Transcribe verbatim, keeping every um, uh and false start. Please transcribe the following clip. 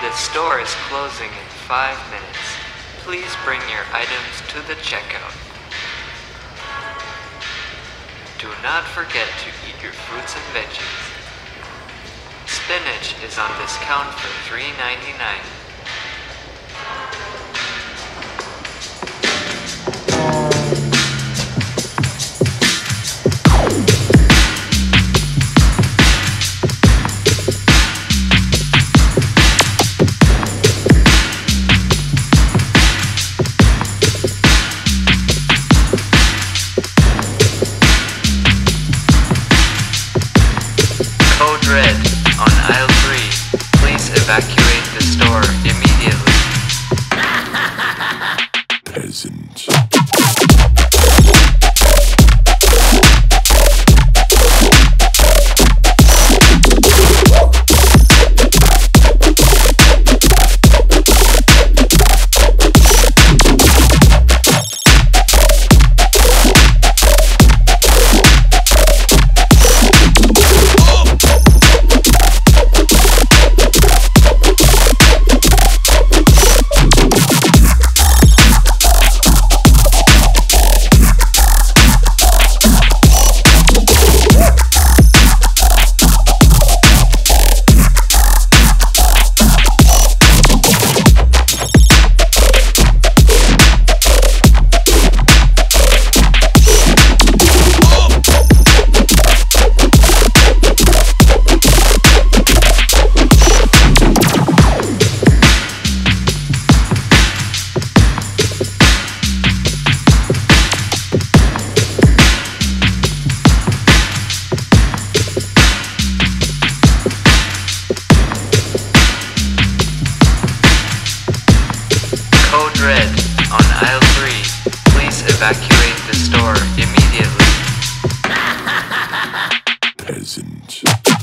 The store is closing in five minutes. Please bring your items to the checkout. Do not forget to eat your fruits and veggies. Spinach is on discount for three ninety-nine. Code red on aisle three. Please evacuate the store immediately. Peasant. Code red on aisle three. Please evacuate the store immediately. Peasant.